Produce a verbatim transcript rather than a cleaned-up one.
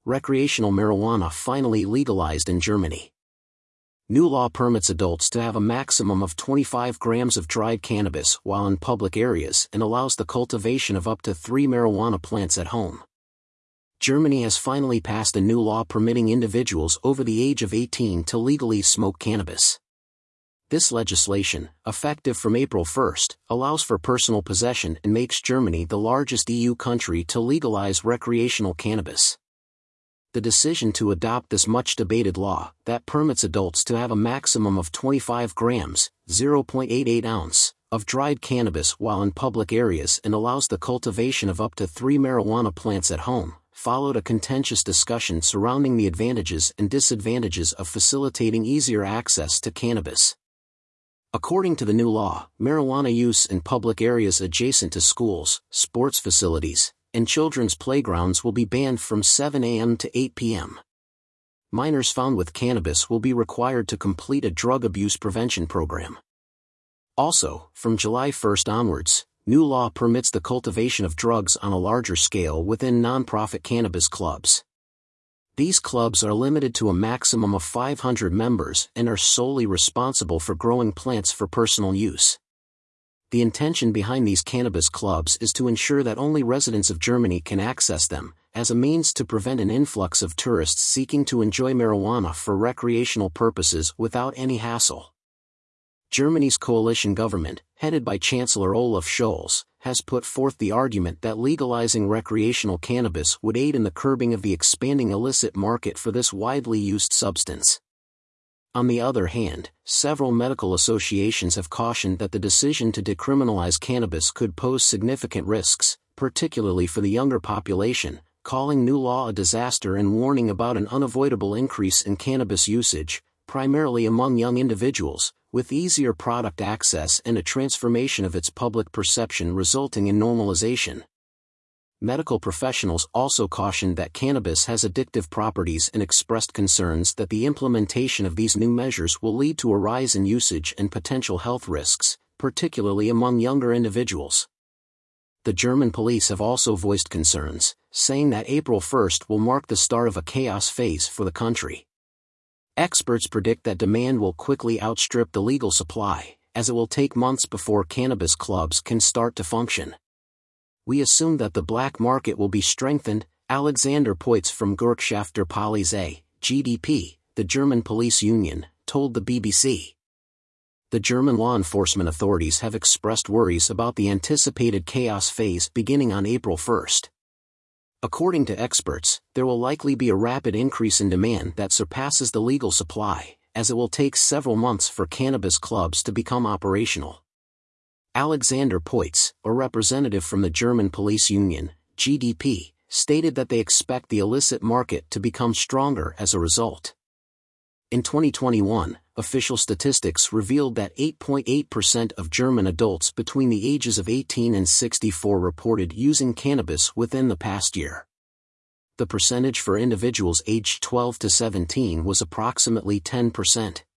recreational marijuana finally legalized in Germany. New law permits adults to have a maximum of twenty-five grams of dried cannabis while in public areas and allows the cultivation of up to three marijuana plants at home. Germany has finally passed a new law permitting individuals over the age of eighteen to legally smoke cannabis. This legislation, effective from April first, allows for personal possession and makes Germany the largest E U country to legalize recreational cannabis. The decision to adopt this much-debated law, that permits adults to have a maximum of twenty-five grams, zero point eight eight ounce, of dried cannabis while in public areas and allows the cultivation of up to three marijuana plants at home, followed a contentious discussion surrounding the advantages and disadvantages of facilitating easier access to cannabis. According to the new law, marijuana use in public areas adjacent to schools, sports facilities, and children's playgrounds will be banned from seven a m to eight p m Minors found with cannabis will be required to complete a drug abuse prevention program. Also, from July first onwards, new law permits the cultivation of drugs on a larger scale within non-profit cannabis clubs. These clubs are limited to a maximum of five hundred members and are solely responsible for growing plants for personal use. The intention behind these cannabis clubs is to ensure that only residents of Germany can access them, as a means to prevent an influx of tourists seeking to enjoy marijuana for recreational purposes without any hassle. Germany's coalition government, headed by Chancellor Olaf Scholz, has put forth the argument that legalizing recreational cannabis would aid in the curbing of the expanding illicit market for this widely used substance. On the other hand, several medical associations have cautioned that the decision to decriminalize cannabis could pose significant risks, particularly for the younger population, calling new law a disaster and warning about an unavoidable increase in cannabis usage, primarily among young individuals, with easier product access and a transformation of its public perception resulting in normalization. Medical professionals also cautioned that cannabis has addictive properties and expressed concerns that the implementation of these new measures will lead to a rise in usage and potential health risks, particularly among younger individuals. The German police have also voiced concerns, saying that April first will mark the start of a chaos phase for the country. Experts predict that demand will quickly outstrip the legal supply, as it will take months before cannabis clubs can start to function. We assume that the black market will be strengthened, Alexander Poitz from Gewerkschaft der Polizei, G D P, the German police union, told the B B C. The German law enforcement authorities have expressed worries about the anticipated chaos phase beginning on April first. According to experts, there will likely be a rapid increase in demand that surpasses the legal supply, as it will take several months for cannabis clubs to become operational. Alexander Poitz, a representative from the German police union, G D P, stated that they expect the illicit market to become stronger as a result. In twenty twenty-one, official statistics revealed that eight point eight percent of German adults between the ages of eighteen and sixty-four reported using cannabis within the past year. The percentage for individuals aged twelve to seventeen was approximately ten percent.